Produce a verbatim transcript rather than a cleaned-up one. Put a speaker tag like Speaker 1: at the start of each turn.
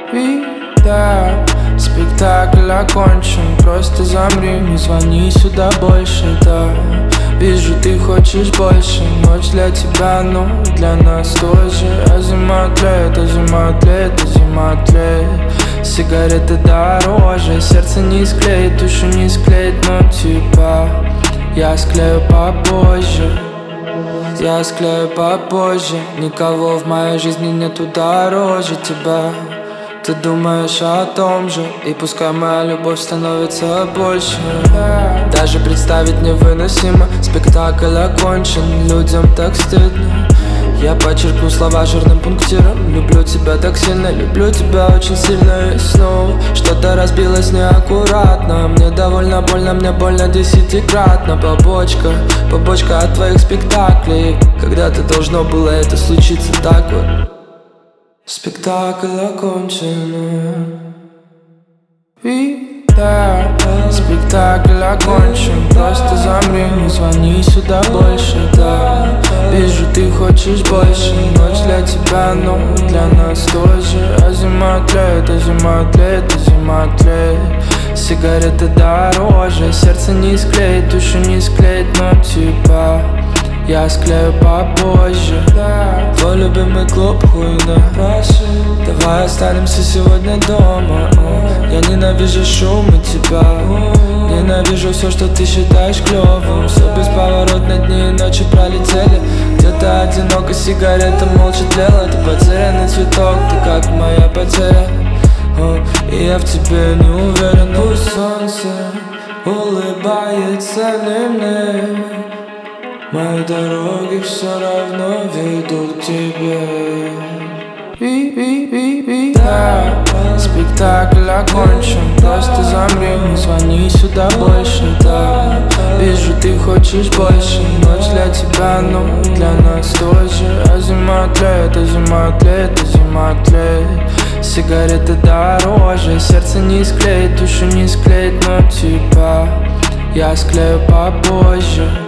Speaker 1: И да, спектакль окончен, просто замри, не звони сюда больше, да. Вижу, ты хочешь больше, ночь для тебя, но для нас тоже. А зима тлеет, а зима тлеет, а зима тлеет. Сигареты дороже, сердце не склеит, душу не склеит, но типа я склею попозже. Я склею попозже. Никого в моей жизни нету дороже тебя. Ты думаешь о том же, и пускай моя любовь становится больше. Даже представить невыносимо, спектакль окончен, людям так стыдно. Я подчеркну слова жирным пунктиром. Люблю тебя так сильно, люблю тебя очень сильно. И снова что-то разбилось неаккуратно. Мне довольно больно, мне больно десятикратно. Побочка, побочка от твоих спектаклей. Когда-то должно было это случиться так вот. Спектакль окончен. И да, спектакль окончен. Просто замри, не звони сюда больше, да. Вижу, ты хочешь больше, ночь для тебя, но для нас тоже. А зима тлеет, а зима тлеет, а зима тлеет. Сигареты дороже, сердце не склеит, душу не склеит, но типа я склею попозже. Твой любимый клуб хуйня. Давай останемся сегодня дома. Я ненавижу шум и тебя. Ненавижу все, что ты считаешь клёвым. Все бесповоротно, дни и ночи пролетели. Где-то одиноко сигарета молча тлела. Ты потерянный цветок, ты как моя потеря. И я в тебе не уверен. Пусть солнце улыбается не мне. Мои дороги все равно ведут к тебе. И, и, и, и, да, спектакль окончен. Просто замри, не звони сюда больше, да. Вижу, ты хочешь больше, ночь для тебя, но для нас тоже. А зима тлеет, а зима тлеет, а зима тлеет. Сигареты дороже, сердце не склеит, душу не склеит, но типа я склею попозже.